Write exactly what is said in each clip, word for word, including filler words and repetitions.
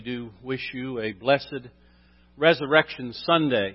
do wish you a blessed Resurrection Sunday.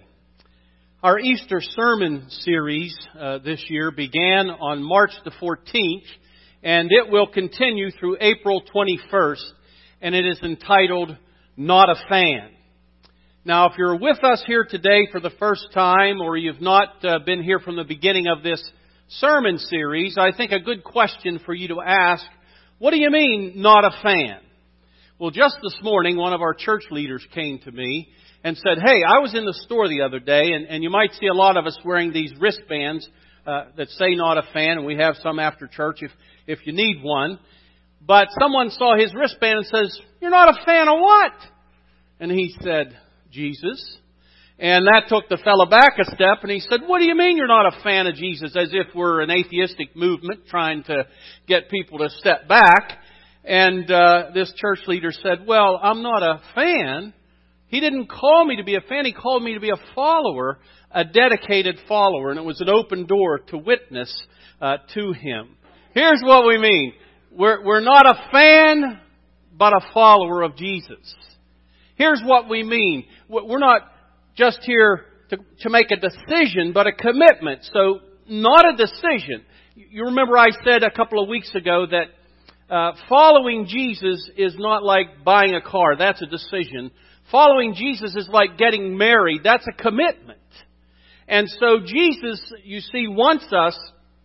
Our Easter sermon series uh, this year began on March the fourteenth, and it will continue through April twenty-first, and it is entitled, Not a Fan. Now, if you're with us here today for the first time, or you've not uh, been here from the beginning of this sermon series, I think a good question for you to ask, what do you mean, not a fan? Well, just this morning, one of our church leaders came to me and said, hey, I was in the store the other day, and, and you might see a lot of us wearing these wristbands uh, that say not a fan, and we have some after church if, if you need one. But someone saw his wristband and says, you're not a fan of what? And he said, Jesus. And that took the fellow back a step, and he said, what do you mean you're not a fan of Jesus? As if we're an atheistic movement trying to get people to step back. And uh, this church leader said, well, I'm not a fan. He didn't call me to be a fan. He called me to be a follower, a dedicated follower. And it was an open door to witness uh, to him. Here's what we mean. We're, we're not a fan, but a follower of Jesus. Here's what we mean. We're not just here to, to make a decision, but a commitment. So, not a decision. You remember I said a couple of weeks ago that Uh, following Jesus is not like buying a car. That's a decision. Following Jesus is like getting married. That's a commitment. And so Jesus, you see, wants us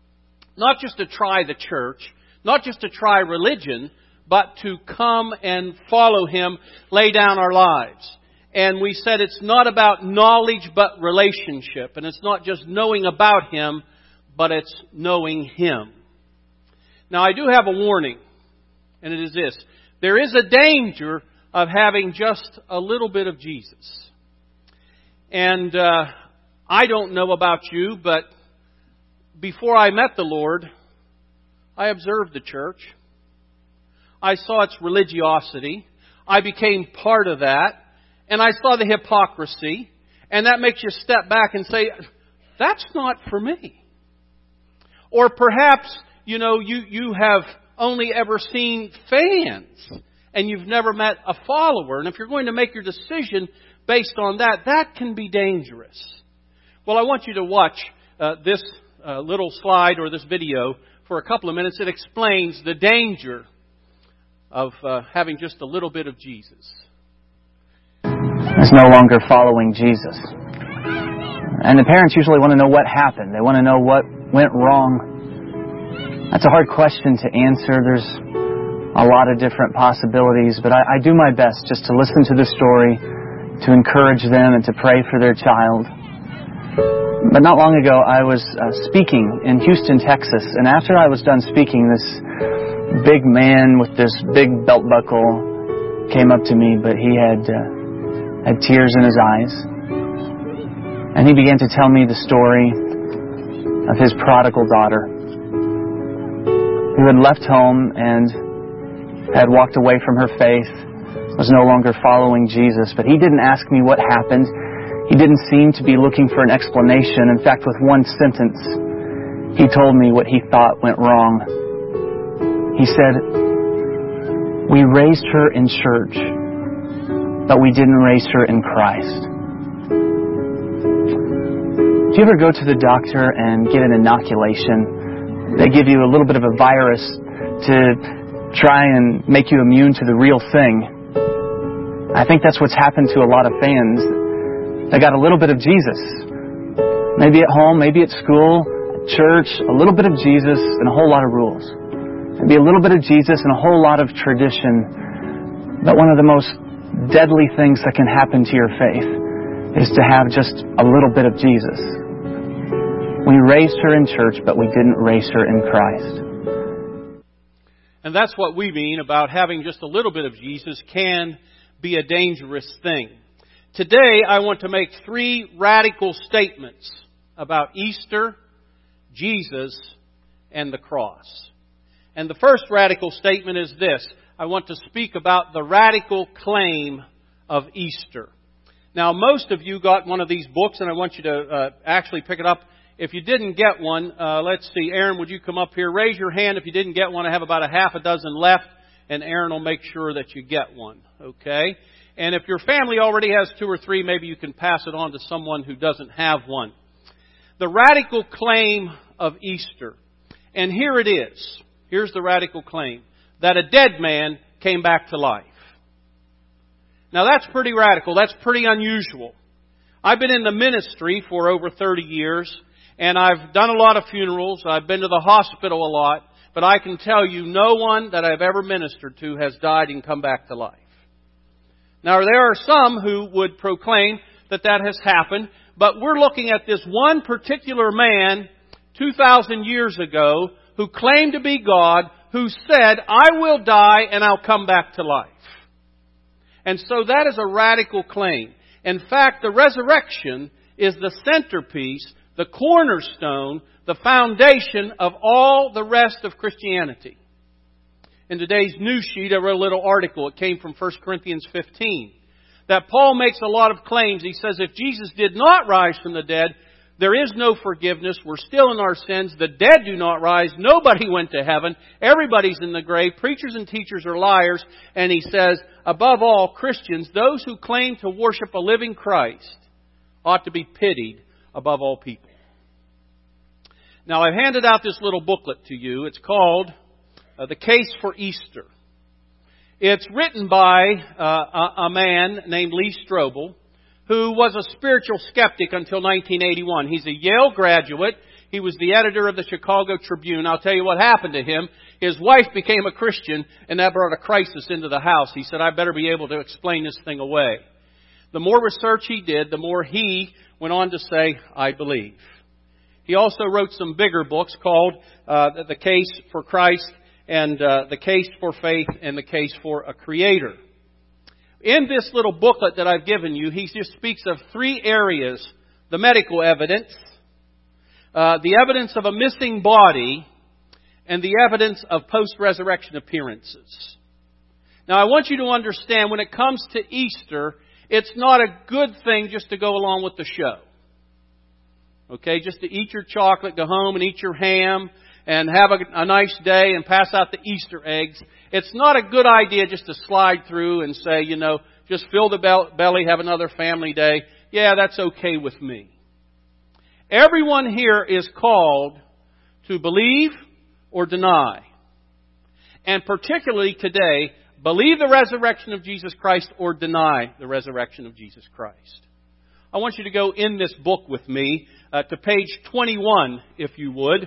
not just to try the church, not just to try religion, but to come and follow Him, lay down our lives. And we said it's not about knowledge, but relationship. And it's not just knowing about Him, but it's knowing Him. Now, I do have a warning. And it is this. There is a danger of having just a little bit of Jesus. And uh, I don't know about you, but before I met the Lord, I observed the church. I saw its religiosity. I became part of that. And I saw the hypocrisy. And that makes you step back and say, that's not for me. Or perhaps, you know, you, you have only ever seen fans and you've never met a follower. And if you're going to make your decision based on that, that can be dangerous. Well, I want you to watch uh, this uh, little slide or this video for a couple of minutes. It explains the danger of uh, having just a little bit of Jesus. It's no longer following Jesus. And the parents usually want to know what happened. They want to know what went wrong. That's a hard question to answer. There's a lot of different possibilities, but I, I do my best just to listen to the story, to encourage them and to pray for their child. But not long ago, I was uh, speaking in Houston, Texas, and after I was done speaking, this big man with this big belt buckle came up to me, but he had, uh, had tears in his eyes. And he began to tell me the story of his prodigal daughter, who had left home and had walked away from her faith, was no longer following Jesus. But he didn't ask me what happened. He didn't seem to be looking for an explanation. In fact, with one sentence, he told me what he thought went wrong. He said, we raised her in church, but we didn't raise her in Christ. Do you ever go to the doctor and get an inoculation? They give you a little bit of a virus to try and make you immune to the real thing. I think that's what's happened to a lot of fans. They got a little bit of Jesus. Maybe at home, maybe at school, at church, a little bit of Jesus and a whole lot of rules. Maybe a little bit of Jesus and a whole lot of tradition. But one of the most deadly things that can happen to your faith is to have just a little bit of Jesus. We raised her in church, but we didn't raise her in Christ. And that's what we mean about having just a little bit of Jesus can be a dangerous thing. Today, I want to make three radical statements about Easter, Jesus, and the cross. And the first radical statement is this. I want to speak about the radical claim of Easter. Now, most of you got one of these books, and I want you to uh, actually pick it up. If you didn't get one, uh, let's see. Aaron, would you come up here? Raise your hand if you didn't get one. I have about a half a dozen left, and Aaron will make sure that you get one. Okay? And if your family already has two or three, maybe you can pass it on to someone who doesn't have one. The radical claim of Easter. And here it is. Here's the radical claim. That a dead man came back to life. Now that's pretty radical. That's pretty unusual. I've been in the ministry for over thirty years, and I've done a lot of funerals. I've been to the hospital a lot, but I can tell you no one that I've ever ministered to has died and come back to life. Now there are some who would proclaim that that has happened, but we're looking at this one particular man two thousand years ago who claimed to be God, who said, I will die and I'll come back to life. And so that is a radical claim. In fact, the resurrection is the centerpiece, the cornerstone, the foundation of all the rest of Christianity. In today's news sheet, I wrote a little article. It came from First Corinthians fifteen. That Paul makes a lot of claims. He says if Jesus did not rise from the dead, there is no forgiveness. We're still in our sins. The dead do not rise. Nobody went to heaven. Everybody's in the grave. Preachers and teachers are liars. And he says, above all, Christians, those who claim to worship a living Christ, ought to be pitied above all people. Now, I've handed out this little booklet to you. It's called uh, The Case for Easter. It's written by uh, a, a man named Lee Strobel, who was a spiritual skeptic until nineteen eighty-one. He's a Yale graduate. He was the editor of the Chicago Tribune. I'll tell you what happened to him. His wife became a Christian, and that brought a crisis into the house. He said, I better be able to explain this thing away. The more research he did, the more he went on to say, I believe. He also wrote some bigger books called uh, The Case for Christ and uh, The Case for Faith and The Case for a Creator. In this little booklet that I've given you, he just speaks of three areas. The medical evidence, uh, the evidence of a missing body, and the evidence of post-resurrection appearances. Now, I want you to understand, when it comes to Easter, it's not a good thing just to go along with the show. Okay, just to eat your chocolate, go home and eat your ham, and have a, a nice day and pass out the Easter eggs. It's not a good idea just to slide through and say, you know, just fill the belly, have another family day. Yeah, that's okay with me. Everyone here is called to believe or deny. And particularly today, believe the resurrection of Jesus Christ or deny the resurrection of Jesus Christ. I want you to go in this book with me uh, to page twenty-one, if you would.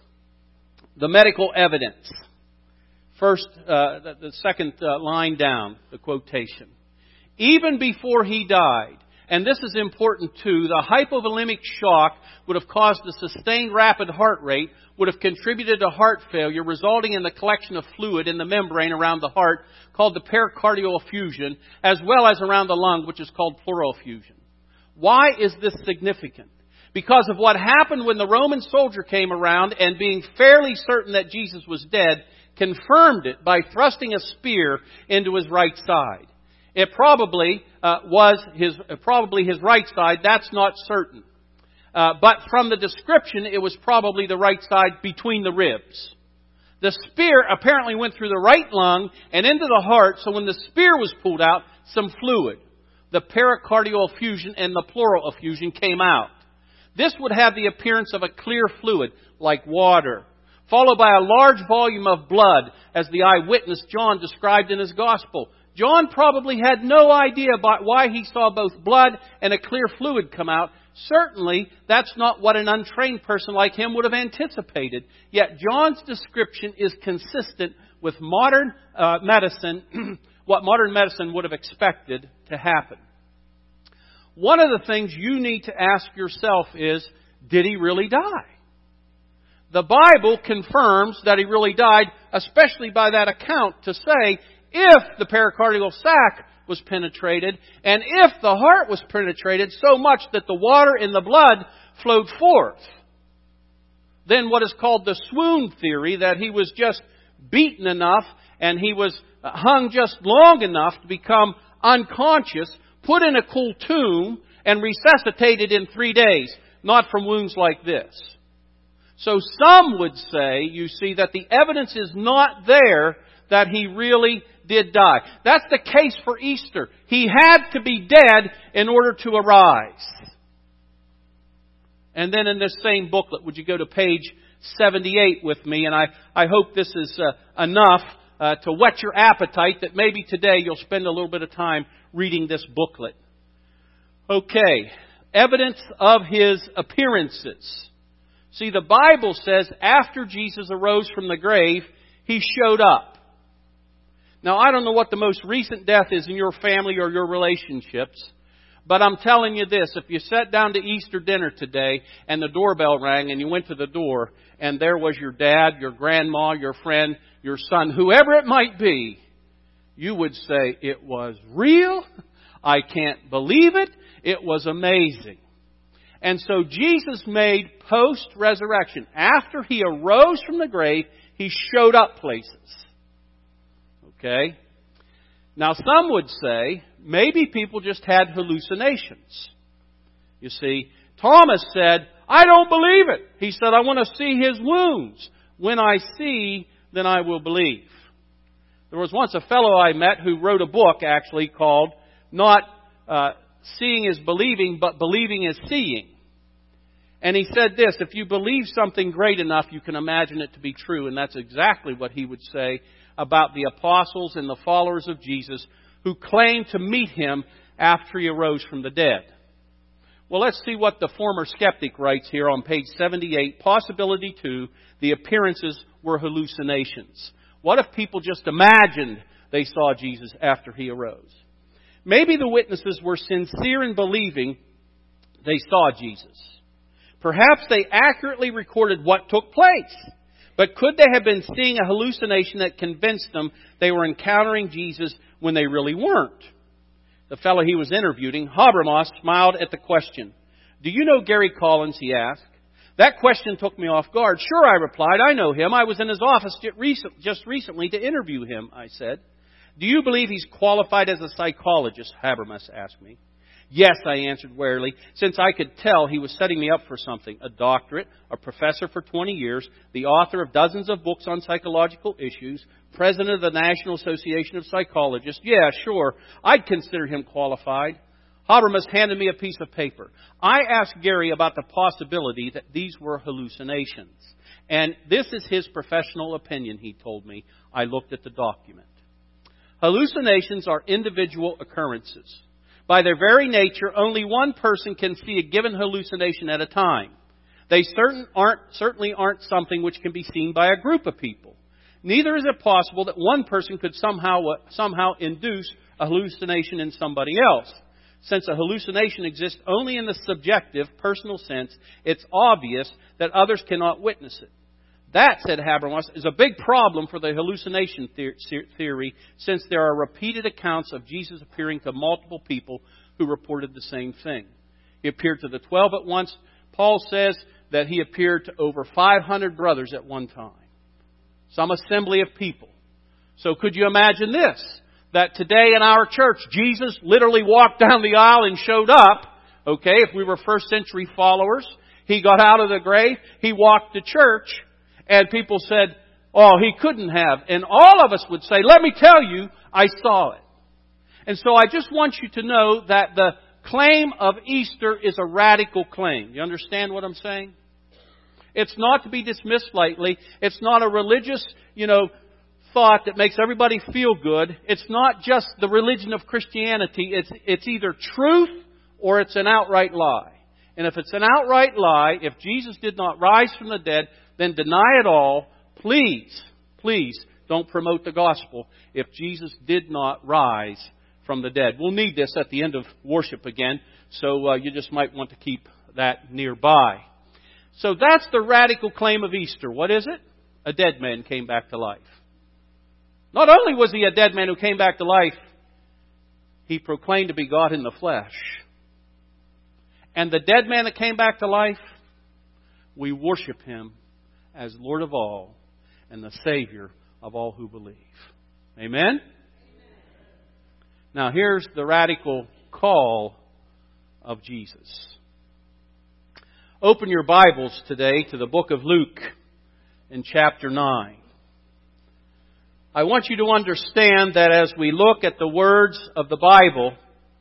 The medical evidence. First, uh, the, the second uh, line down, the quotation. Even before he died, and this is important too, the hypovolemic shock would have caused a sustained rapid heart rate, would have contributed to heart failure, resulting in the collection of fluid in the membrane around the heart, called the pericardial effusion, as well as around the lung, which is called pleural effusion. Why is this significant? Because of what happened when the Roman soldier came around and, being fairly certain that Jesus was dead, confirmed it by thrusting a spear into his right side. It probably uh, was his uh, probably his right side. That's not certain. Uh, but from the description, it was probably the right side between the ribs. The spear apparently went through the right lung and into the heart, so when the spear was pulled out, some fluid, the pericardial effusion and the pleural effusion, came out. This would have the appearance of a clear fluid, like water, followed by a large volume of blood, as the eyewitness John described in his gospel. John probably had no idea about why he saw both blood and a clear fluid come out. Certainly, that's not what an untrained person like him would have anticipated. Yet John's description is consistent with modern uh, medicine, what modern medicine would have expected to happen. One of the things you need to ask yourself is, did he really die? The Bible confirms that he really died, especially by that account, to say, if the pericardial sac was penetrated, and if the heart was penetrated so much that the water in the blood flowed forth, then what is called the swoon theory, that he was just beaten enough and he was hung just long enough to become unconscious, put in a cool tomb, and resuscitated in three days, not from wounds like this. So some would say, you see, that the evidence is not there that he really did die. That's the case for Easter. He had to be dead in order to arise. And then in this same booklet, would you go to page seventy-eight with me? And I, I hope this is uh, enough uh, to whet your appetite that maybe today you'll spend a little bit of time reading this booklet. Okay, evidence of His appearances. See, the Bible says after Jesus arose from the grave, He showed up. Now, I don't know what the most recent death is in your family or your relationships, but I'm telling you this, if you sat down to Easter dinner today and the doorbell rang and you went to the door and there was your dad, your grandma, your friend, your son, whoever it might be, you would say, it was real. I can't believe it. It was amazing. And so Jesus made post-resurrection. After He arose from the grave, He showed up places. Okay? Now, some would say, maybe people just had hallucinations. You see, Thomas said, I don't believe it. He said, I want to see His wounds. When I see, then I will believe. There was once a fellow I met who wrote a book, actually, called Not uh, Seeing is Believing, but Believing is Seeing. And he said this, if you believe something great enough, you can imagine it to be true. And that's exactly what he would say about the apostles and the followers of Jesus who claimed to meet Him after He arose from the dead. Well, let's see what the former skeptic writes here on page seventy-eight. Possibility two, the appearances were hallucinations. What if people just imagined they saw Jesus after He arose? Maybe the witnesses were sincere in believing they saw Jesus. Perhaps they accurately recorded what took place. But could they have been seeing a hallucination that convinced them they were encountering Jesus when they really weren't? The fellow he was interviewing, Habermas, smiled at the question. Do you know Gary Collins, he asked. That question took me off guard. Sure, I replied, I know him. I was in his office just recently to interview him, I said. Do you believe he's qualified as a psychologist? Habermas asked me. Yes, I answered warily, since I could tell he was setting me up for something. A doctorate, a professor for twenty years, the author of dozens of books on psychological issues, president of the National Association of Psychologists. Yeah, sure, I'd consider him qualified. Habermas handed me a piece of paper. I asked Gary about the possibility that these were hallucinations. And this is his professional opinion, he told me. I looked at the document. Hallucinations are individual occurrences. By their very nature, only one person can see a given hallucination at a time. They certain aren't, certainly aren't something which can be seen by a group of people. Neither is it possible that one person could somehow, somehow induce a hallucination in somebody else. Since a hallucination exists only in the subjective, personal sense, it's obvious that others cannot witness it. That, said Habermas, is a big problem for the hallucination theory, since there are repeated accounts of Jesus appearing to multiple people who reported the same thing. He appeared to the twelve at once. Paul says that He appeared to over five hundred brothers at one time. Some assembly of people. So could you imagine this? That today in our church, Jesus literally walked down the aisle and showed up. Okay, if we were first century followers, He got out of the grave, He walked to church, and people said, oh, He couldn't have. And all of us would say, let me tell you, I saw it. And so I just want you to know that the claim of Easter is a radical claim. You understand what I'm saying? It's not to be dismissed lightly. It's not a religious, you know, thought that makes everybody feel good. It's not just the religion of Christianity. It's, it's either truth or it's an outright lie. And if it's an outright lie, if Jesus did not rise from the dead, then deny it all. Please, please don't promote the gospel if Jesus did not rise from the dead. We'll need this at the end of worship again, so uh, you just might want to keep that nearby. So that's the radical claim of Easter. What is it? A dead man came back to life. Not only was He a dead man who came back to life, He proclaimed to be God in the flesh. And the dead man that came back to life, we worship Him as Lord of all and the Savior of all who believe. Amen? Amen? Now here's the radical call of Jesus. Open your Bibles today to the book of Luke in chapter nine. I want you to understand that as we look at the words of the Bible,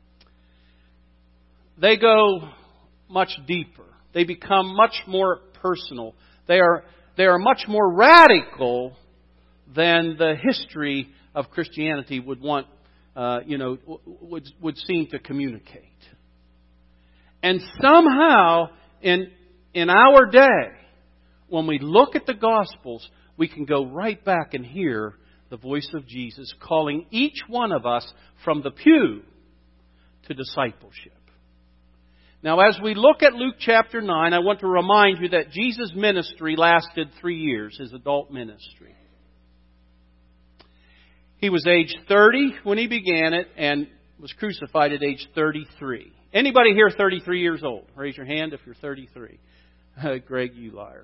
they go much deeper. They become much more personal. They are, they are much more radical than the history of Christianity would want, uh, you know, would, would seem to communicate. And somehow, in, in our day, when we look at the Gospels, we can go right back and hear the voice of Jesus calling each one of us from the pew to discipleship. Now, as we look at Luke chapter nine, I want to remind you that Jesus' ministry lasted three years, his adult ministry. He was age thirty when he began it and was crucified at age thirty-three. Anybody here thirty-three years old? Raise your hand if you're thirty-three. Uh, Greg, you liar.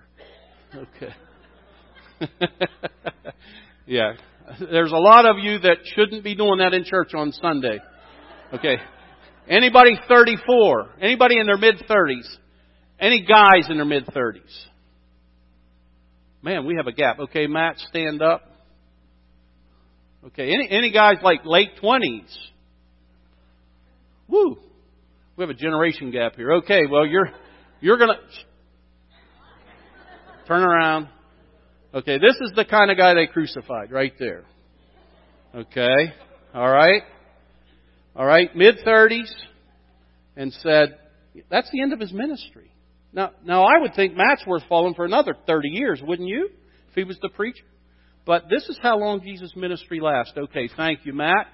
Okay. Yeah. There's a lot of you that shouldn't be doing that in church on Sunday. Okay. Anybody thirty-four? Anybody in their mid-thirties? Any guys in their mid-thirties? Man, we have a gap. Okay, Matt, stand up. Okay, any any guys like late twenties? Woo! We have a generation gap here. Okay, well you're you're gonna turn around. Okay, this is the kind of guy they crucified right there. Okay, all right, all right, mid-thirties, and said that's the end of his ministry. Now, now I would think Matt's worth following for another thirty years, wouldn't you? If he was the preacher. But this is how long Jesus' ministry lasted. Okay, thank you, Matt.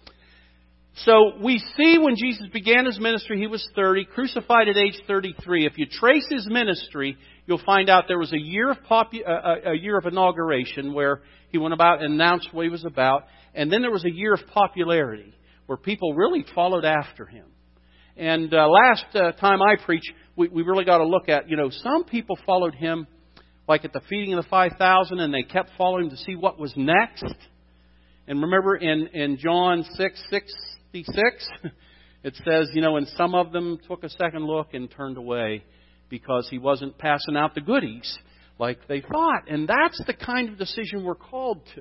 So we see when Jesus began his ministry, he was thirty, crucified at age thirty-three. If you trace his ministry, you'll find out there was a year of popu- uh, a year of inauguration where he went about and announced what he was about, and then there was a year of popularity where people really followed after him. And uh, last uh, time I preached, we, we really got to look at, you know, some people followed him like at the feeding of the five thousand, and they kept following to see what was next. And remember in, in John six sixty-six, it says, you know, and some of them took a second look and turned away because he wasn't passing out the goodies like they thought. And that's the kind of decision we're called to.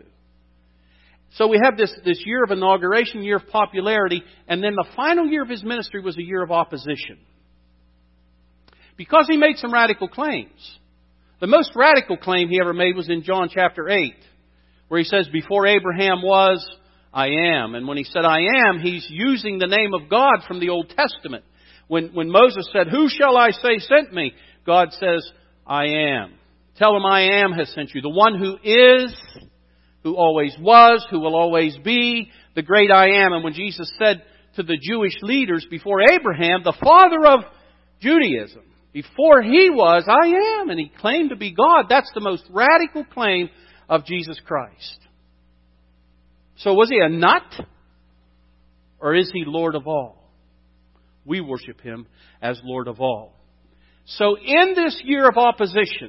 So we have this, this year of inauguration, year of popularity, and then the final year of his ministry was a year of opposition. Because he made some radical claims. The most radical claim he ever made was in John chapter eight, where he says, before Abraham was, I am. And when he said I am, he's using the name of God from the Old Testament. When, when Moses said, who shall I say sent me? God says, I am. Tell him I am has sent you. The one who is, who always was, who will always be, the great I am. And when Jesus said to the Jewish leaders before Abraham, the father of Judaism, before he was, I am. And he claimed to be God. That's the most radical claim of Jesus Christ. So was he a nut? Or is he Lord of all? We worship him as Lord of all. So in this year of opposition,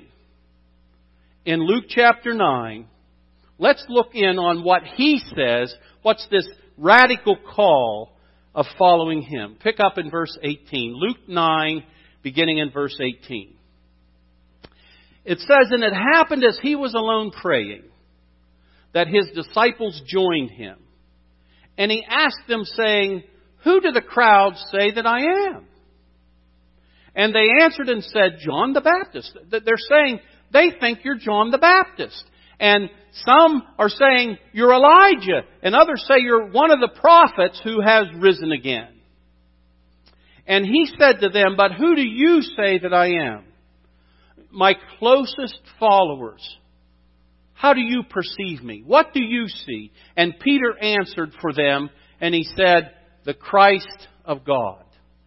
in Luke chapter nine, let's look in on what he says. What's this radical call of following him? Pick up in verse eighteen. Luke nine, beginning in verse eighteen. It says, and it happened as he was alone praying, that his disciples joined him. And he asked them, saying, who do the crowds say that I am? And they answered and said, John the Baptist. They're saying, they think you're John the Baptist. And some are saying, you're Elijah. And others say you're one of the prophets who has risen again. And he said to them, but who do you say that I am? My closest followers. How do you perceive me? What do you see? And Peter answered for them, and he said, the Christ of God.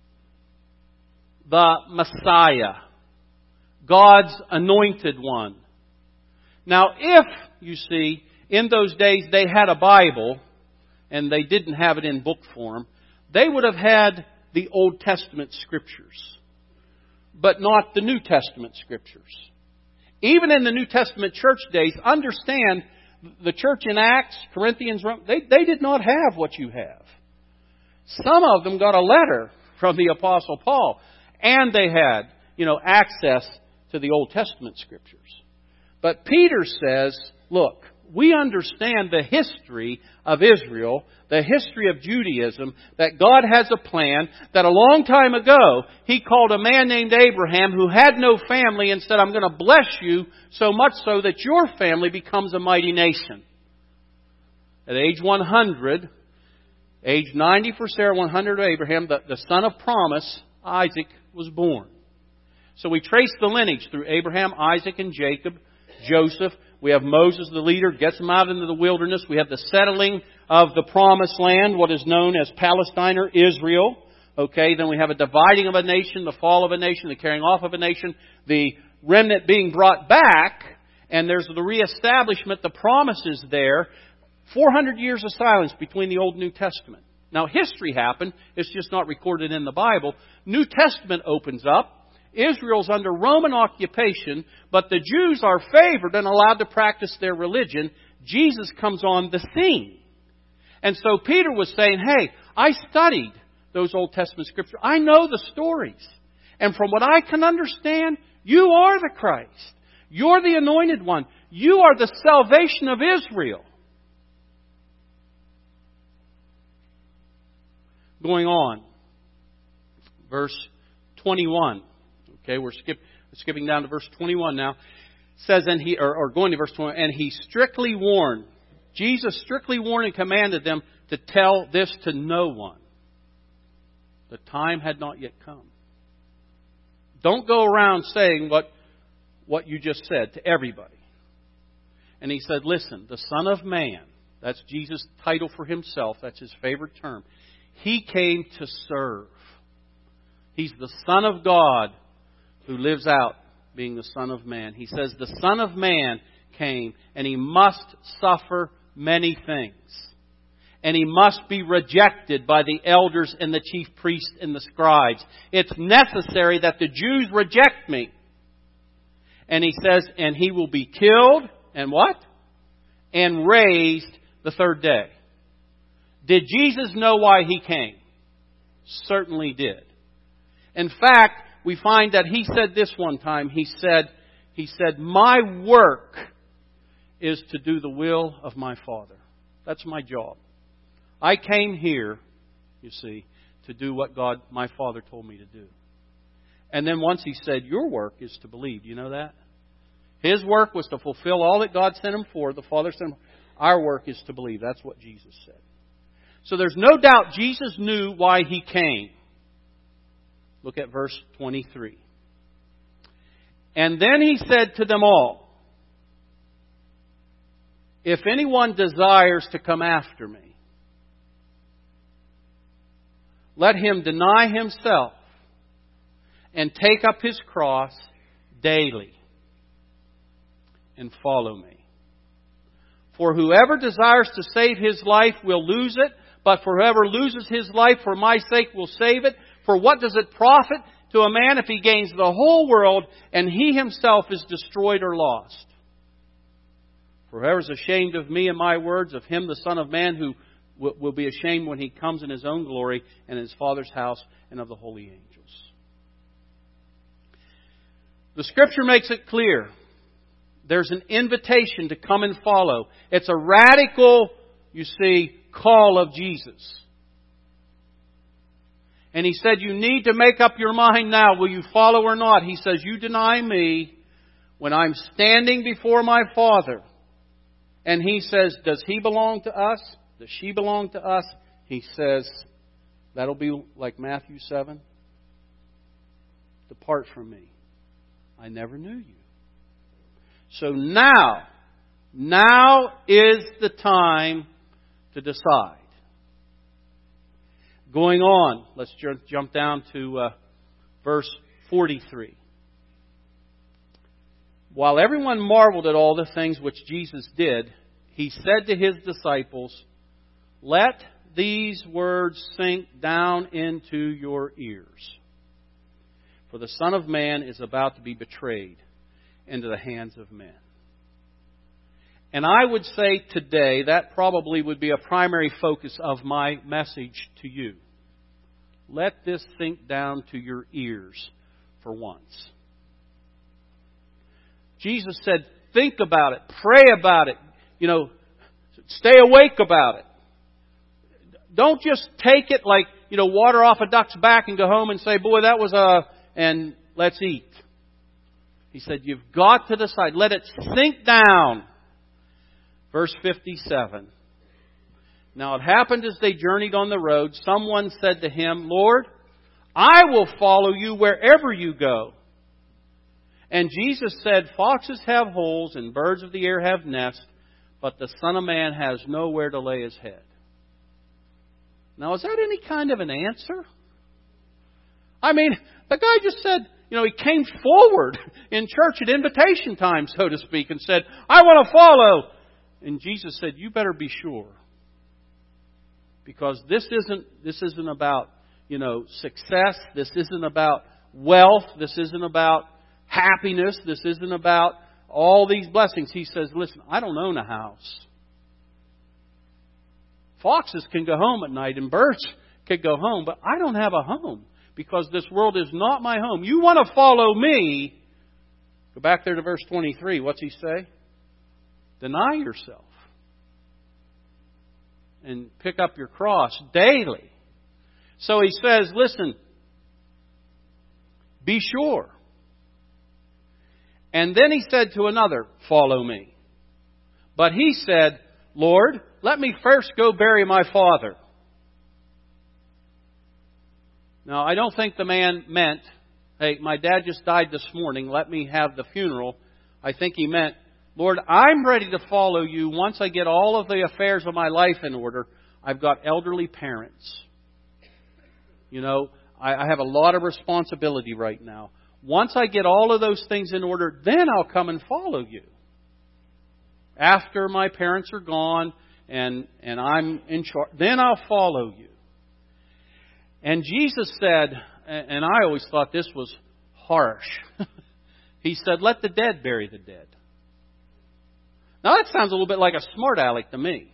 The Messiah. God's anointed one. Now, if, you see, in those days they had a Bible, and they didn't have it in book form, they would have had the Old Testament Scriptures, but not the New Testament Scriptures. Even in the New Testament church days, understand the church in Acts, Corinthians, they, they did not have what you have. Some of them got a letter from the Apostle Paul, and they had, you know, access to the Old Testament Scriptures. But Peter says, look, we understand the history of Israel, the history of Judaism, that God has a plan, that a long time ago He called a man named Abraham who had no family and said, I'm going to bless you so much so that your family becomes a mighty nation. At age one hundred, age ninety for Sarah, one hundred Abraham, the, the son of promise, Isaac, was born. So we trace the lineage through Abraham, Isaac, and Jacob, Joseph. We have Moses, the leader, gets them out into the wilderness. We have the settling of the promised land, what is known as Palestine or Israel. Okay, then we have a dividing of a nation, the fall of a nation, the carrying off of a nation, the remnant being brought back, and there's the reestablishment, the promises there. four hundred years of silence between the Old and New Testament. Now, history happened. It's just not recorded in the Bible. New Testament opens up. Israel's under Roman occupation, but the Jews are favored and allowed to practice their religion. Jesus comes on the scene. And so Peter was saying, hey, I studied those Old Testament scriptures. I know the stories. And from what I can understand, you are the Christ. You're the anointed one. You are the salvation of Israel. Going on. Verse twenty-one. Okay, we're skip, skipping down to verse twenty-one now. It says, and he, or, or going to verse twenty-one, and he strictly warned, Jesus strictly warned and commanded them to tell this to no one. The time had not yet come. Don't go around saying what, what you just said to everybody. And he said, listen, the Son of Man, that's Jesus' title for Himself, that's His favorite term. He came to serve. He's the Son of God who lives out being the Son of Man. He says the Son of Man came and He must suffer many things. And He must be rejected by the elders and the chief priests and the scribes. It's necessary that the Jews reject me. And He says, and He will be killed, and what? And raised the third day. Did Jesus know why He came? Certainly did. In fact, we find that He said this one time. He said, He said, my work is to do the will of my Father. That's my job. I came here, you see, to do what God, my Father, told me to do. And then once He said, your work is to believe. Do you know that? His work was to fulfill all that God sent Him for. The Father sent Him. Our work is to believe. That's what Jesus said. So there's no doubt Jesus knew why He came. Look at verse twenty-three. And then He said to them all, if anyone desires to come after me, let him deny himself and take up his cross daily and follow me. For whoever desires to save his life will lose it, but for whoever loses his life for my sake will save it. For what does it profit to a man if he gains the whole world and he himself is destroyed or lost? For whoever is ashamed of me and my words, of him the Son of Man who will be ashamed when He comes in His own glory and in His Father's house and of the holy angels. The Scripture makes it clear. There's an invitation to come and follow. It's a radical, you see, call of Jesus. And He said, you need to make up your mind now. Will you follow or not? He says, you deny me when I'm standing before my Father. And He says, does He belong to us? Does she belong to us? He says, that'll be like Matthew seven. Depart from me. I never knew you. So now, now is the time to decide. Going on, let's jump down to uh, verse forty-three. While everyone marveled at all the things which Jesus did, He said to His disciples, let these words sink down into your ears. For the Son of Man is about to be betrayed into the hands of men. And I would say today that probably would be a primary focus of my message to you. Let this sink down to your ears for once. Jesus said, think about it, pray about it, you know, stay awake about it. Don't just take it like, you know, water off a duck's back and go home and say, boy, that was a, and let's eat. He said, you've got to decide. Let it sink down. Verse fifty-seven. Now it happened as they journeyed on the road, someone said to him, Lord, I will follow you wherever you go. And Jesus said, foxes have holes and birds of the air have nests, but the Son of Man has nowhere to lay his head. Now, is that any kind of an answer? I mean, the guy just said, you know, he came forward in church at invitation time, so to speak, and said, I want to follow. And Jesus said, you better be sure. Because this isn't, this isn't about, you know, success. This isn't about wealth. This isn't about happiness. This isn't about all these blessings. He says, listen, I don't own a house. Foxes can go home at night and birds can go home, but I don't have a home because this world is not my home. You want to follow me? Go back there to verse twenty-three. What's he say? Deny yourself and pick up your cross daily. So he says, listen, be sure. And then he said to another, follow me. But he said, Lord, let me first go bury my father. Now, I don't think the man meant, hey, my dad just died this morning, let me have the funeral. I think he meant, Lord, I'm ready to follow you once I get all of the affairs of my life in order. I've got elderly parents. You know, I, I have a lot of responsibility right now. Once I get all of those things in order, then I'll come and follow you. After my parents are gone and, and I'm in charge, then I'll follow you. And Jesus said, and I always thought this was harsh, He said, let the dead bury the dead. Now that sounds a little bit like a smart aleck to me.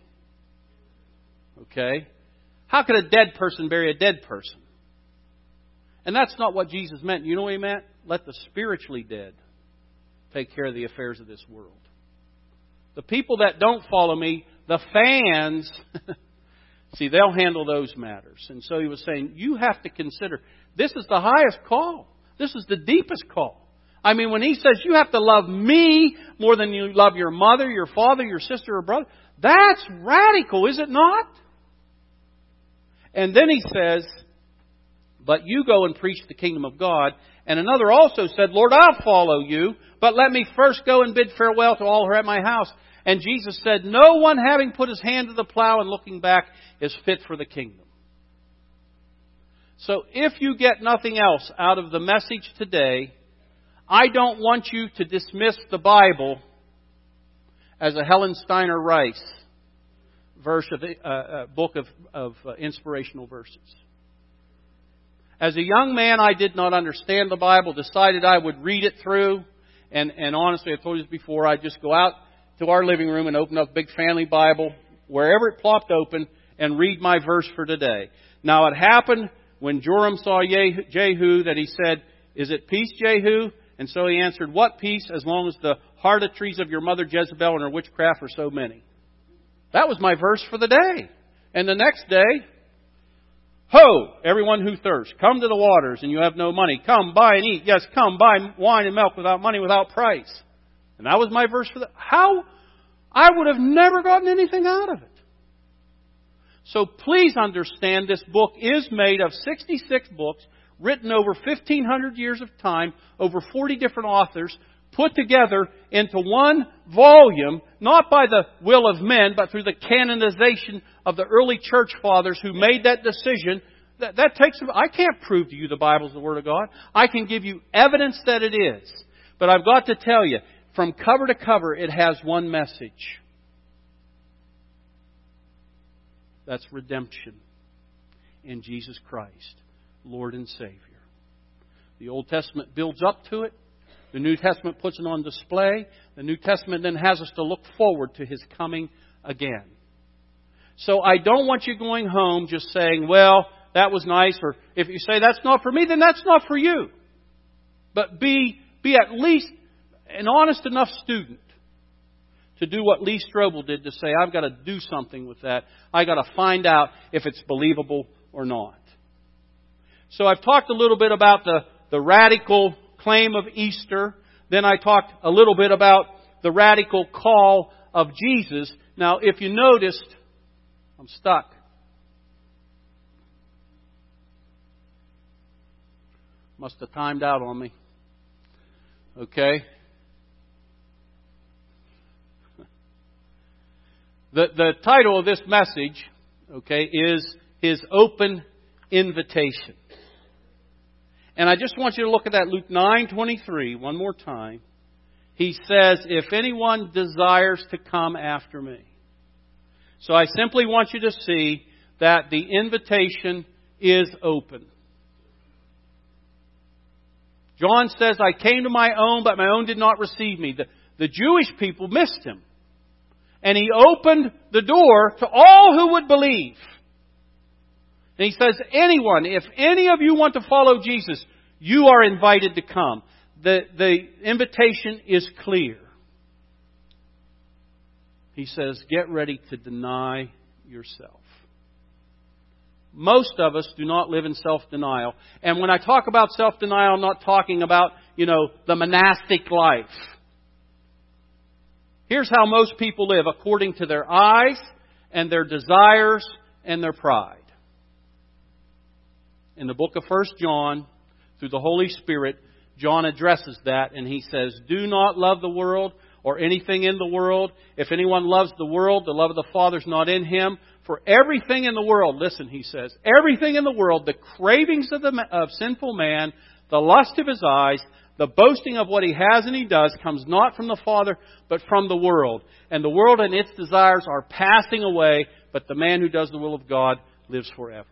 Okay? How could a dead person bury a dead person? And that's not what Jesus meant. You know what He meant? Let the spiritually dead take care of the affairs of this world. The people that don't follow me, the fans, see, they'll handle those matters. And so He was saying, you have to consider, this is the highest call. This is the deepest call. I mean, when He says you have to love me more than you love your mother, your father, your sister, or brother, that's radical, is it not? And then He says, but you go and preach the kingdom of God. And another also said, Lord, I'll follow you, but let me first go and bid farewell to all who are at my house. And Jesus said, no one having put his hand to the plow and looking back is fit for the kingdom. So if you get nothing else out of the message today, I don't want you to dismiss the Bible as a Helen Steiner Rice verse of uh, uh, book of, of uh, inspirational verses. As a young man, I did not understand the Bible, decided I would read it through. And, and honestly, I've told you this before, I'd just go out to our living room and open up a big family Bible, wherever it plopped open, and read my verse for today. Now, it happened when Joram saw Jehu that he said, is it peace, Jehu? And so he answered, what peace, as long as the harlotries of your mother Jezebel and her witchcraft are so many? That was my verse for the day. And the next day, ho, everyone who thirsts, come to the waters and you have no money. Come, buy and eat. Yes, come, buy wine and milk without money, without price. And that was my verse for the... How? I would have never gotten anything out of it. So please understand this book is made of sixty-six books, written over fifteen hundred years of time, over forty different authors, put together into one volume, not by the will of men, but through the canonization of the early church fathers who made that decision. That, that takes... I can't prove to you the Bible is the Word of God. I can give you evidence that it is. But I've got to tell you, from cover to cover, it has one message. That's redemption in Jesus Christ, Lord and Savior. The Old Testament builds up to it. The New Testament puts it on display. The New Testament then has us to look forward to His coming again. So I don't want you going home just saying, well, that was nice. Or if you say that's not for me, then that's not for you. But be, be at least an honest enough student to do what Lee Strobel did, to say, I've got to do something with that. I've got to find out if it's believable or not. So I've talked a little bit about the, the radical claim of Easter. Then I talked a little bit about the radical call of Jesus. Now, if you noticed, I'm stuck. Must have timed out on me. Okay. The, the title of this message, okay, is His Open Invitation. And I just want you to look at that Luke nine twenty-three one more time. He says, if anyone desires to come after me. So I simply want you to see that the invitation is open. John says, I came to my own, but my own did not receive me. The, the Jewish people missed Him. And He opened the door to all who would believe. And He says, anyone, if any of you want to follow Jesus, you are invited to come. The, the invitation is clear. He says, get ready to deny yourself. Most of us do not live in self-denial. And when I talk about self-denial, I'm not talking about, you know, the monastic life. Here's how most people live, according to their eyes and their desires and their pride. In the book of First John, through the Holy Spirit, John addresses that and he says, do not love the world or anything in the world. If anyone loves the world, the love of the Father is not in him. For everything in the world, listen, he says, everything in the world, the cravings of, the, of sinful man, the lust of his eyes, the boasting of what he has and he does, comes not from the Father, but from the world. And the world and its desires are passing away, but the man who does the will of God lives forever.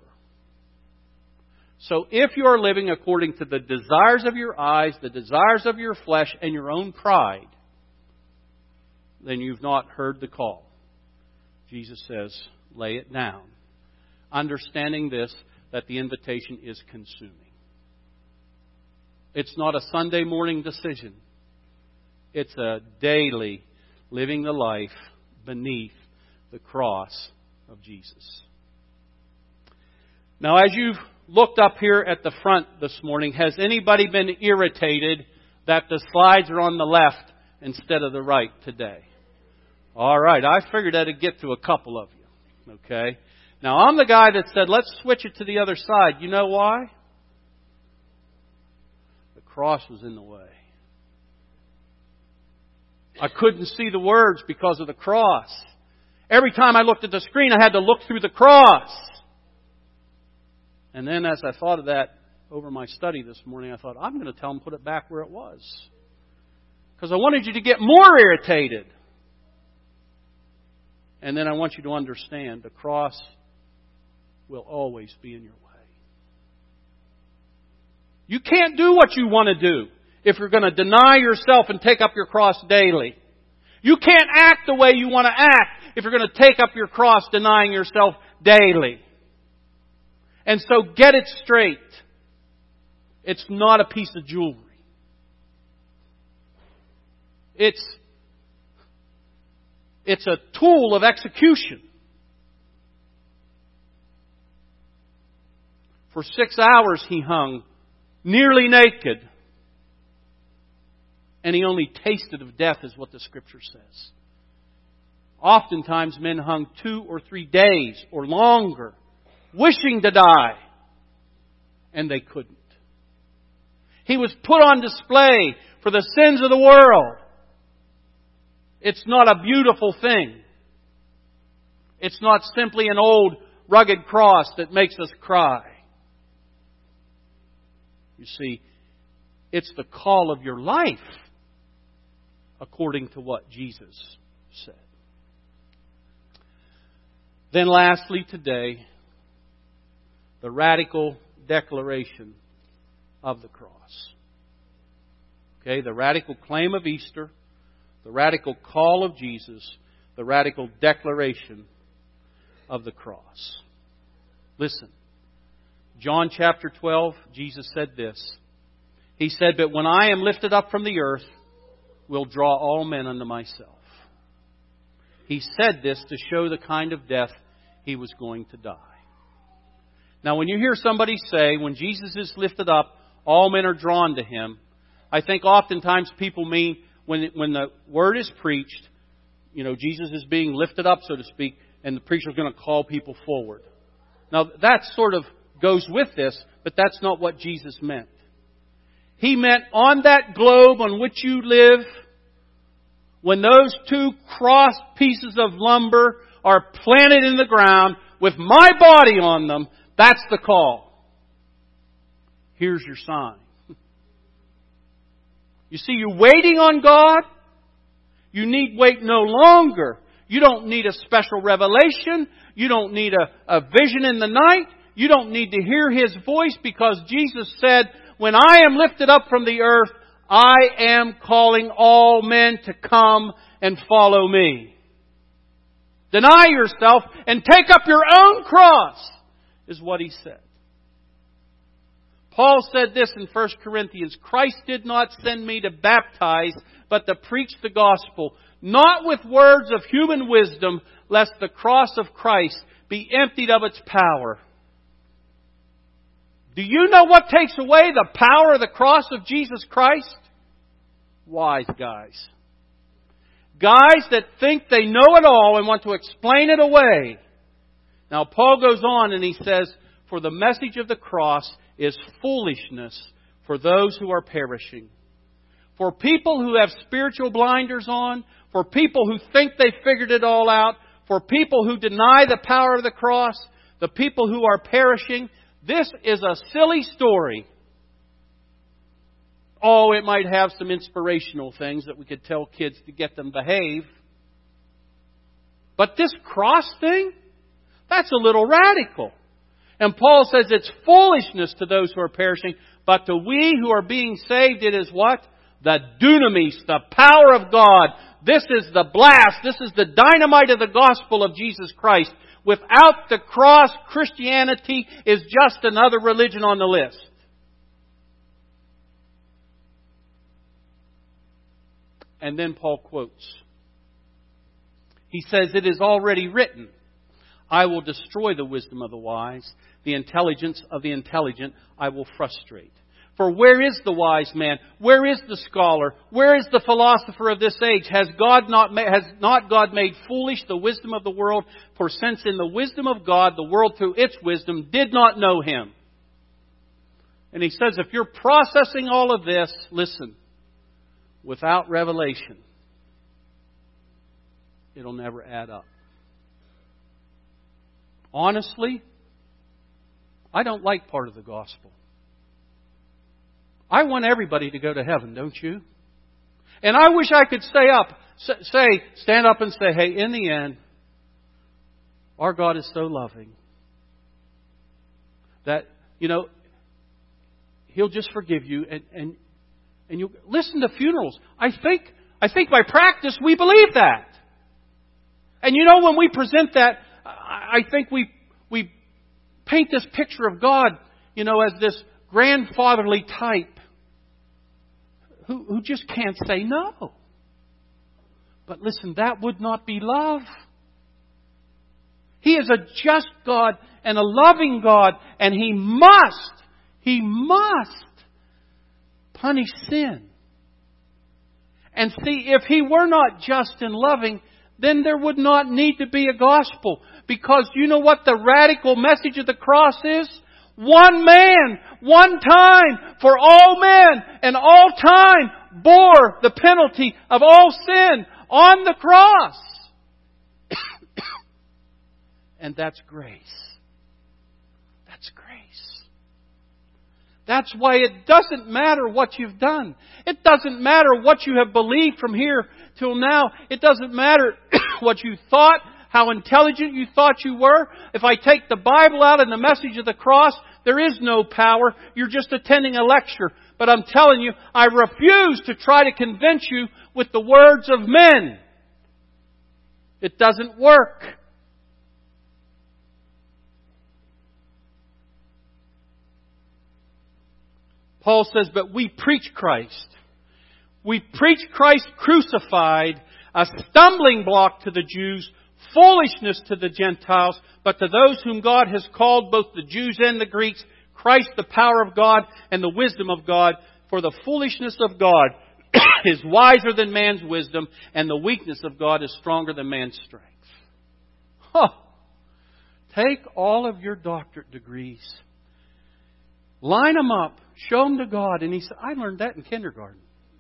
So if you are living according to the desires of your eyes, the desires of your flesh, and your own pride, then you've not heard the call. Jesus says, lay it down. Understanding this, that the invitation is consuming. It's not a Sunday morning decision. It's a daily living the life beneath the cross of Jesus. Now, as you've looked up here at the front this morning, has anybody been irritated that the slides are on the left instead of the right today? All right, I figured that'd get to a couple of you. Okay? Now, I'm the guy that said, let's switch it to the other side. You know why? The cross was in the way. I couldn't see the words because of the cross. Every time I looked at the screen, I had to look through the cross. And then as I thought of that over my study this morning, I thought, I'm going to tell them to put it back where it was. Because I wanted you to get more irritated. And then I want you to understand the cross will always be in your way. You can't do what you want to do if you're going to deny yourself and take up your cross daily. You can't act the way you want to act if you're going to take up your cross denying yourself daily. And so get it straight. It's not a piece of jewelry. It's It's a tool of execution. For six hours he hung, nearly naked. And he only tasted of death, is what the Scripture says. Oftentimes men hung two or three days or longer, wishing to die. And they couldn't. He was put on display for the sins of the world. It's not a beautiful thing. It's not simply an old rugged cross that makes us cry. You see, it's the call of your life, according to what Jesus said. Then lastly today, the radical declaration of the cross. Okay, the radical claim of Easter, the radical call of Jesus, the radical declaration of the cross. Listen, John chapter twelve, Jesus said this. He said, but when I am lifted up from the earth, will draw all men unto myself. He said this to show the kind of death He was going to die. Now, when you hear somebody say, when Jesus is lifted up, all men are drawn to Him, I think oftentimes people mean when when the Word is preached, you know, Jesus is being lifted up, so to speak, and the preacher is going to call people forward. Now, that sort of goes with this, but that's not what Jesus meant. He meant on that globe on which you live, when those two cross pieces of lumber are planted in the ground with my body on them, that's the call. Here's your sign. You see, you're waiting on God. You need wait no longer. You don't need a special revelation. You don't need a, a vision in the night. You don't need to hear His voice, because Jesus said, when I am lifted up from the earth, I am calling all men to come and follow Me. Deny yourself and take up your own cross, is what He said. Paul said this in First Corinthians, Christ did not send me to baptize, but to preach the gospel, not with words of human wisdom, lest the cross of Christ be emptied of its power. Do you know what takes away the power of the cross of Jesus Christ? Wise guys. Guys that think they know it all and want to explain it away. Now Paul goes on and he says, for the message of the cross is foolishness for those who are perishing. For people who have spiritual blinders on, for people who think they figured it all out, for people who deny the power of the cross, the people who are perishing, this is a silly story. Oh, it might have some inspirational things that we could tell kids to get them to behave. But this cross thing, that's a little radical. And Paul says it's foolishness to those who are perishing, but to we who are being saved, it is what? The dunamis, the power of God. This is the blast. This is the dynamite of the gospel of Jesus Christ. Without the cross, Christianity is just another religion on the list. And then Paul quotes. He says, it is already written, I will destroy the wisdom of the wise, the intelligence of the intelligent I will frustrate. For where is the wise man? Where is the scholar? Where is the philosopher of this age? Has God not ma- has not God made foolish the wisdom of the world? For since in the wisdom of God, the world through its wisdom did not know Him. And he says, if you're processing all of this, listen, without revelation, it'll never add up. Honestly, I don't like part of the gospel. I want everybody to go to heaven, don't you? And I wish I could stay up, say, stand up and say, hey, in the end, our God is so loving that, you know, He'll just forgive you and, and, and you listen to funerals. I think, I think by practice we believe that. And you know, when we present that, I think we, we paint this picture of God, you know, as this grandfatherly type who, who just can't say no. But listen, that would not be love. He is a just God and a loving God, and He must, He must punish sin. And see, if He were not just and loving, then there would not need to be a gospel. Because you know what the radical message of the cross is? One man, one time, for all men and all time, bore the penalty of all sin on the cross. And that's grace. That's grace. That's why it doesn't matter what you've done. It doesn't matter what you have believed from here till now. It doesn't matter what you thought, how intelligent you thought you were. If I take the Bible out and the message of the cross, there is no power. You're just attending a lecture. But I'm telling you, I refuse to try to convince you with the words of men. It doesn't work. Paul says, but we preach Christ. We preach Christ crucified, a stumbling block to the Jews, foolishness to the Gentiles, but to those whom God has called, both the Jews and the Greeks, Christ the power of God and the wisdom of God. For the foolishness of God is wiser than man's wisdom, and the weakness of God is stronger than man's strength. Huh. Take all of your doctorate degrees, line them up, show them to God, and He said, I learned that in kindergarten.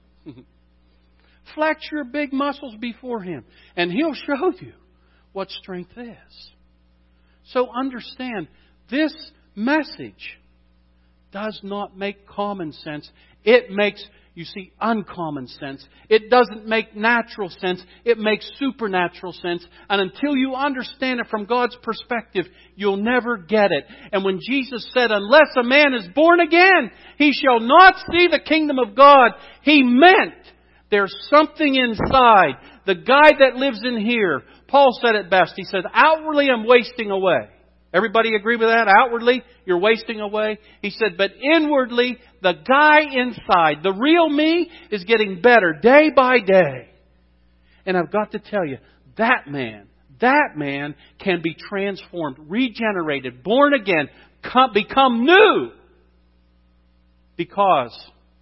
Flex your big muscles before Him, and He'll show you what strength is. So understand, this message does not make common sense. It makes, you see, uncommon sense. It doesn't make natural sense. It makes supernatural sense. And until you understand it from God's perspective, you'll never get it. And when Jesus said, unless a man is born again, he shall not see the kingdom of God, He meant there's something inside. The guy that lives in here, Paul said it best. He said, outwardly I'm wasting away. Everybody agree with that? Outwardly, you're wasting away. He said, but inwardly, the guy inside, the real me, is getting better day by day. And I've got to tell you, that man, that man can be transformed, regenerated, born again, come, become new because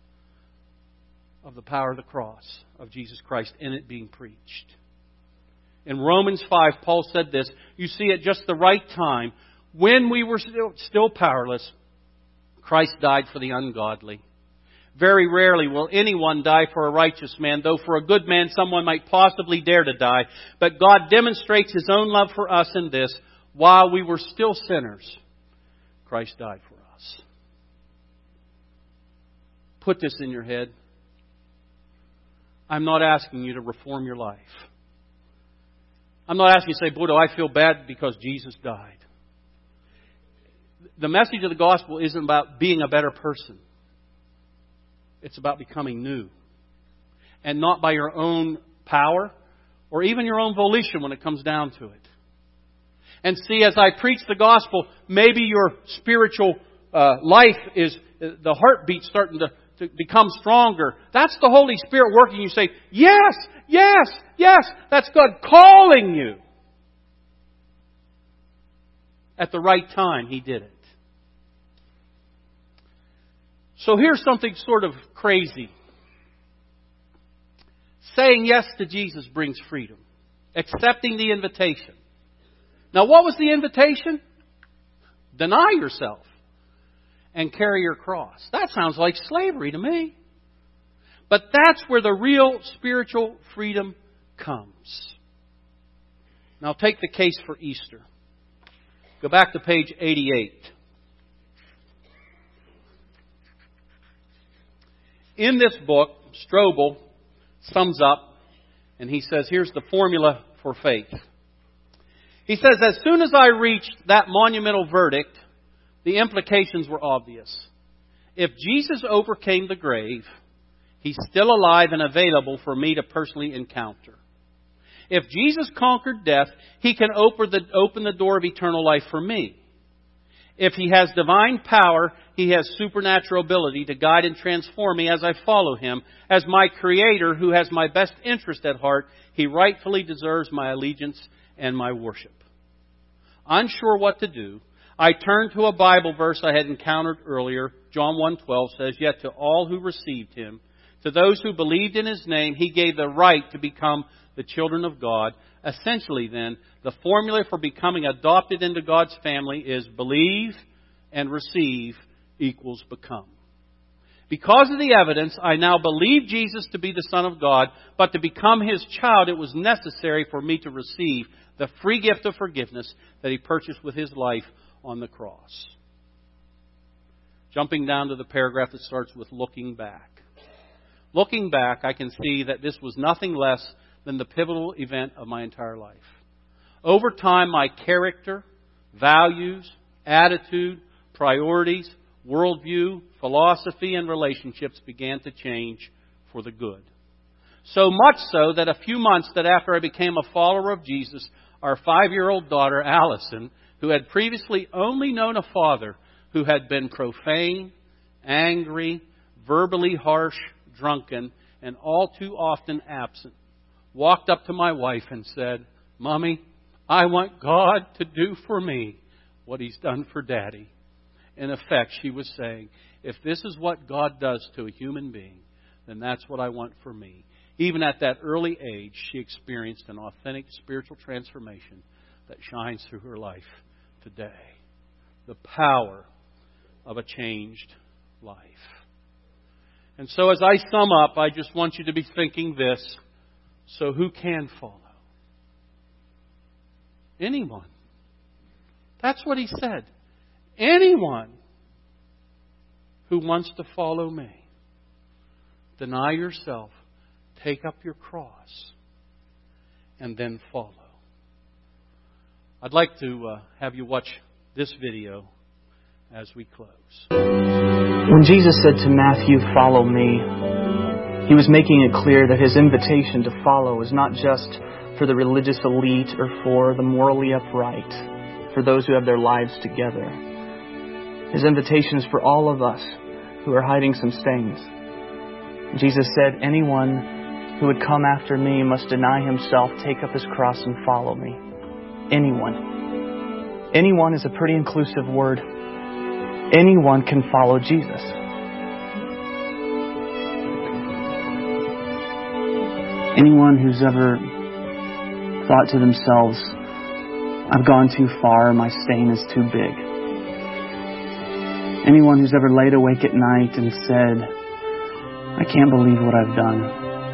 of the power of the cross of Jesus Christ in it being preached. In Romans five, Paul said this, you see, at just the right time, when we were still, still powerless, Christ died for the ungodly. Very rarely will anyone die for a righteous man, though for a good man someone might possibly dare to die. But God demonstrates His own love for us in this, while we were still sinners, Christ died for us. Put this in your head. I'm not asking you to reform your life. I'm not asking you to say, boy, do I feel bad because Jesus died. The message of the gospel isn't about being a better person. It's about becoming new. And not by your own power or even your own volition when it comes down to it. And see, as I preach the gospel, maybe your spiritual uh, life is, the heartbeat starting to to become stronger. That's the Holy Spirit working. You say, yes, yes, yes. That's God calling you. At the right time, He did it. So here's something sort of crazy. Saying yes to Jesus brings freedom. Accepting the invitation. Now, what was the invitation? Deny yourself and carry your cross. That sounds like slavery to me. But that's where the real spiritual freedom comes. Now take the case for Easter. Go back to page eighty-eight. In this book, Strobel sums up and he says, here's the formula for faith. He says, as soon as I reached that monumental verdict, the implications were obvious. If Jesus overcame the grave, He's still alive and available for me to personally encounter. If Jesus conquered death, He can open the, open the door of eternal life for me. If He has divine power, He has supernatural ability to guide and transform me as I follow Him. As my Creator who has my best interest at heart, He rightfully deserves my allegiance and my worship. Unsure what to do, I turned to a Bible verse I had encountered earlier. John one twelve says, yet to all who received Him, to those who believed in His name, He gave the right to become the children of God. Essentially then, the formula for becoming adopted into God's family is believe and receive equals become. Because of the evidence, I now believe Jesus to be the Son of God, but to become His child, it was necessary for me to receive the free gift of forgiveness that He purchased with His life on the cross. Jumping down to the paragraph that starts with looking back. Looking back, I can see that this was nothing less than the pivotal event of my entire life. Over time, my character, values, attitude, priorities, worldview, philosophy, and relationships began to change for the good. So much so that a few months that after I became a follower of Jesus, our five-year-old daughter, Allison, who had previously only known a father who had been profane, angry, verbally harsh, drunken, and all too often absent, walked up to my wife and said, "Mommy, I want God to do for me what He's done for Daddy." In effect, she was saying, if this is what God does to a human being, then that's what I want for me. Even at that early age, she experienced an authentic spiritual transformation that shines through her life today. The power of a changed life. And so as I sum up, I just want you to be thinking this. So who can follow? Anyone. That's what He said. Anyone who wants to follow me. Deny yourself. Take up your cross. And then follow. I'd like to uh, have you watch this video as we close. When Jesus said to Matthew, "Follow me," He was making it clear that His invitation to follow is not just for the religious elite or for the morally upright, for those who have their lives together. His invitation is for all of us who are hiding some stains. Jesus said, "Anyone who would come after me must deny himself, take up his cross, and follow me." Anyone. Anyone is a pretty inclusive word. Anyone can follow Jesus. Anyone who's ever thought to themselves, "I've gone too far, my stain is too big." Anyone who's ever laid awake at night and said, "I can't believe what I've done."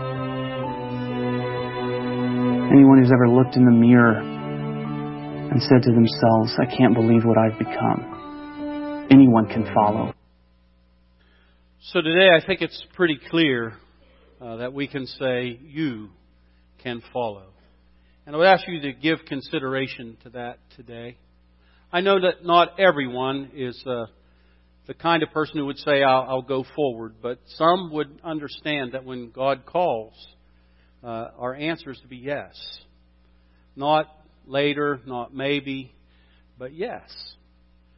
Anyone who's ever looked in the mirror and said to themselves, "I can't believe what I've become." Anyone can follow. So today I think it's pretty clear uh, that we can say you can follow. And I would ask you to give consideration to that today. I know that not everyone is uh, the kind of person who would say, I'll, I'll go forward. But some would understand that when God calls, uh, our answer is to be yes. Not later, not maybe, but yes.